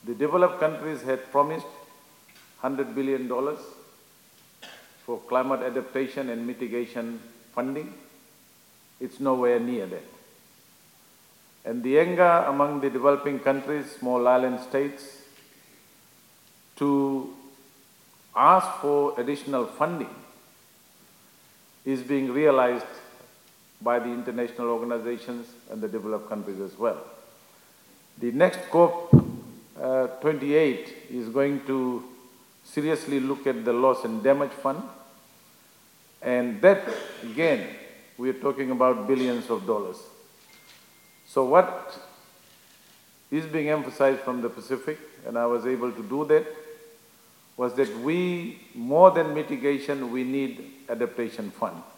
The developed countries had promised $100 billion for climate adaptation and mitigation funding. It's nowhere near that. And the anger among the developing countries, small island states, to ask for additional funding is being realized by the international organizations and the developed countries as well. The next COP28 is going to seriously look at the loss and damage fund, and that, again, we are talking about billions of dollars. So what is being emphasized from the Pacific, and I was able to do that, was that we, more than mitigation, we need adaptation fund.